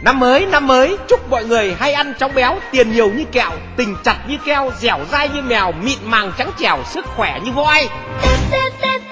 Năm mới chúc mọi người hay ăn chóng béo, tiền nhiều như kẹo, tình chặt như keo, dẻo dai như mèo, mịn màng trắng trẻo, sức khỏe như voi.